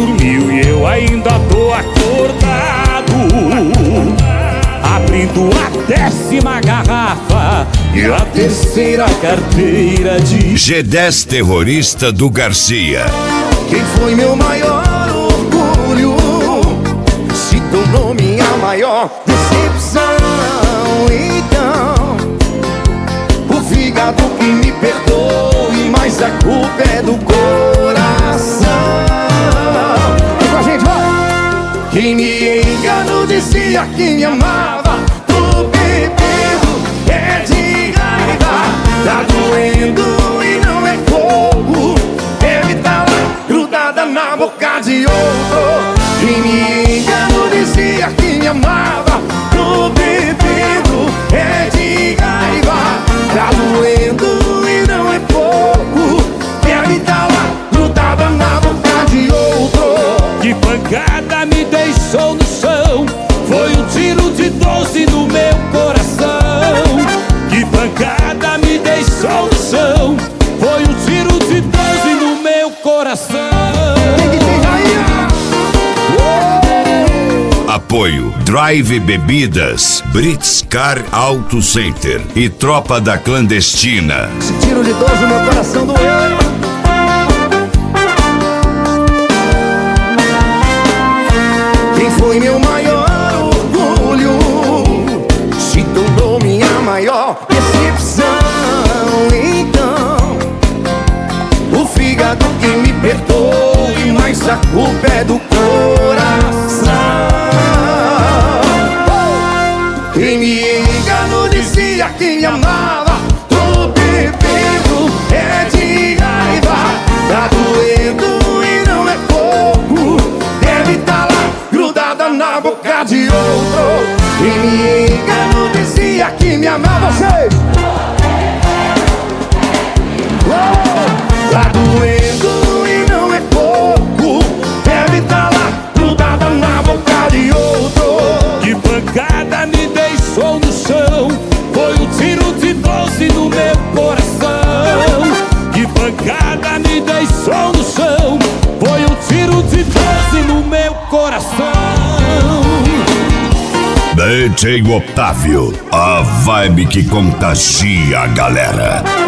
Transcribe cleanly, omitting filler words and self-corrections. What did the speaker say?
dormiu e eu ainda tô acordado, abrindo a 10ª garrafa e a 3ª carteira de G10 terrorista do Garcia. Quem foi meu maior orgulho se tornou minha maior decepção. Então, o fígado que me perdoe, mas a culpa é do coração. Vem com a gente, vai! Quem me enganou dizia que me amava. Tô bebendo, é de raiva. Tá doendo e não é fogo. Deve tá lá grudada na boca de outro. Quem me enganou dizia que me amava. Tô bebendo, é de raiva. Tá doendo e não é pouco. Deve tá lá grudada na boca de outro. Que pancada me deixou no chão, foi um tiro de 12 no meu coração. Que pancada me deixou no chão, foi um tiro de 12 no meu coração. Apoio Drive Bebidas, Brits Car Auto Center e Tropa da Clandestina. Esse tiro de 12 no meu coração doeu. Quem foi meu maior orgulho se tornou minha maior decepção. Então, o fígado que me perdoe, mas a culpa é do coração. Quem me enganou dizia que me amava. Tô bebendo, é de raiva. Tá doendo e não é pouco. Deve tá lá grudada na boca de outro. Quem me enganou dizia que me amava. Você! Tá doendo e não é pouco. Deve tá lá grudada na boca de outro. Que pancada me deixou no chão, foi um tiro de 12 no meu coração. Que pancada me deixou no chão, foi um tiro de 12 no meu coração. DJ Otávio, a vibe que contagia a galera.